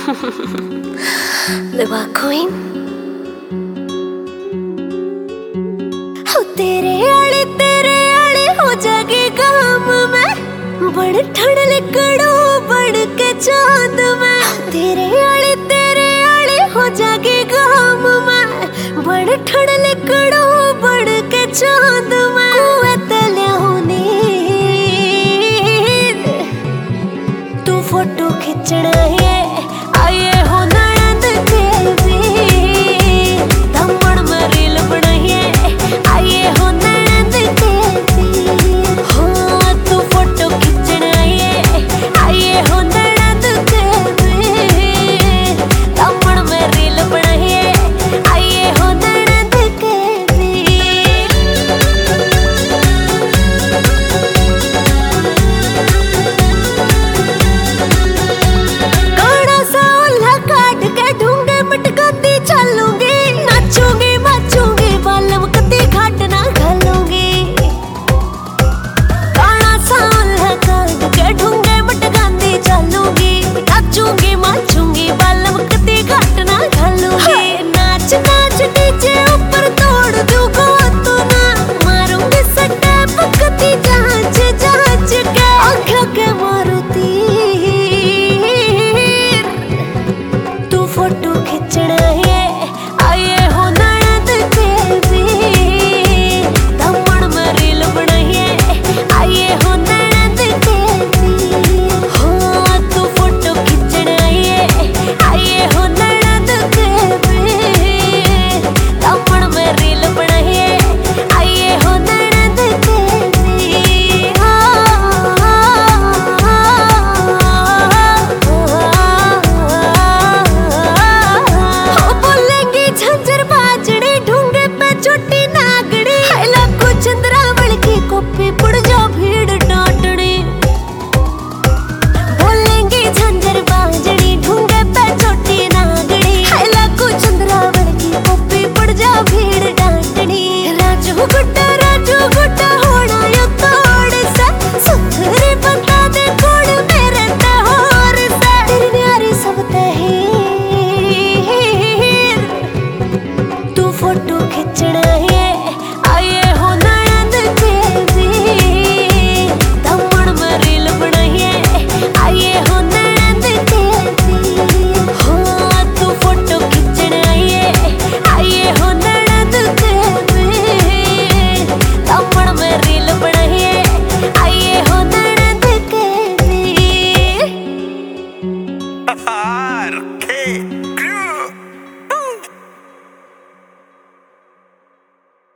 The Queen हो तेरे आले हो जागे काम में बड़ ठंड लिकड़ो बड़ के चांद में तेरे आले हो जागे काम में बड़ ठंड लिकड़ो बड़ के चांद में तू फोटो खिंचना है आए हो ननद के भी धम्मड़ में रील बनाइए आए हो ननद के भी हो तू फोटो खिंचना है आए हो ननद के भी धम्मड़ में रील बनाइए आए हो ननद के भी फोटो खिंचना है आए हो ननद के भी धम्मड़ में रील बनाइए आए हो ननद के भी हो तू फोटो खिंचना है आए हो ननद के भी धम्मड़ में रील बनाइए आए हो ननद के भी फोटो खिंचना है आए हो ननद के भी धम्मड़ में रील बनाइए आए हो ननद के भी हो तू फोटो खिंचना है आए हो ननद के भी धम्मड़ में रील बनाइए आए हो ननद के भी रखे